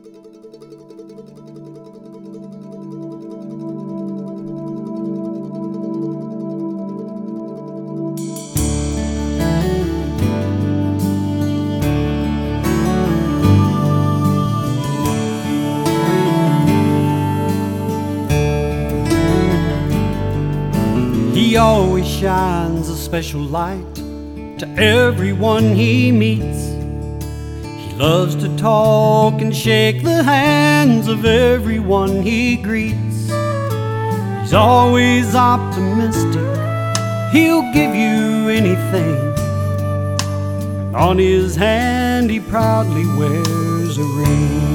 He always shines a special light to everyone he meets. He loves to talk and shake the hands of everyone he greets. He's always optimistic, he'll give you anything. And on his hand he proudly wears a ring.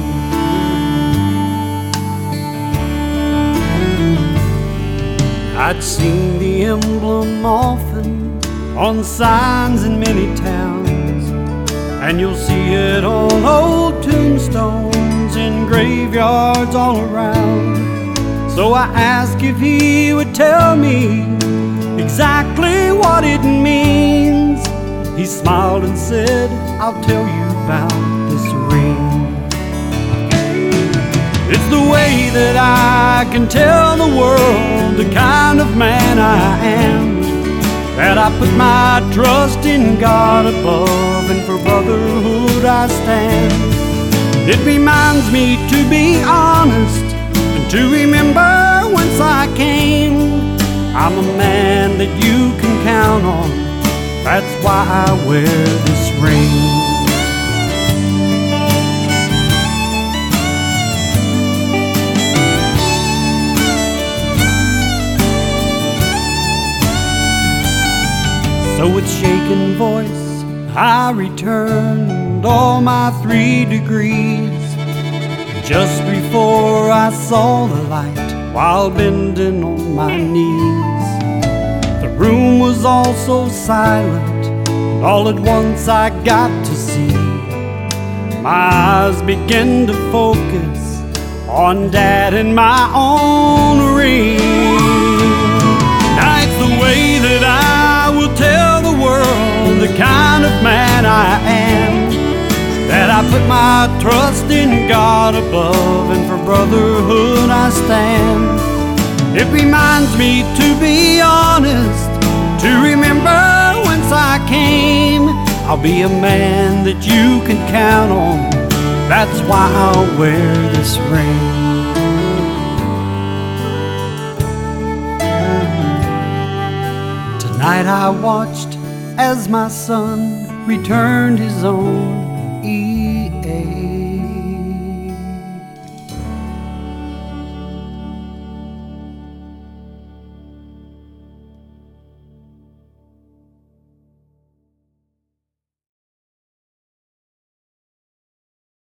I'd seen the emblem often on signs in many towns, and you'll see it on old tombstones in graveyards all around. So I asked if he would tell me exactly what it means. He smiled and said, "I'll tell you about this ring. It's the way that I can tell the world the kind of man I am, that I put my trust in God above, and for brotherhood I stand. It reminds me to be honest and to remember whence I came. I'm a man that you can count on, that's why I wear this ring." So with shaken voice I returned all my 3 degrees. Just before I saw the light, while bending on my knees, the room was all so silent, and all at once I got to see. My eyes began to focus on Dad and my own ring. Now it's the way that I will tell the world the kind of man I am, that I put my trust in God above, and for brotherhood I stand. It reminds me to be honest, to remember whence I came. I'll be a man that you can count on, that's why I'll wear this ring. Tonight I watched as my son returned his own EA.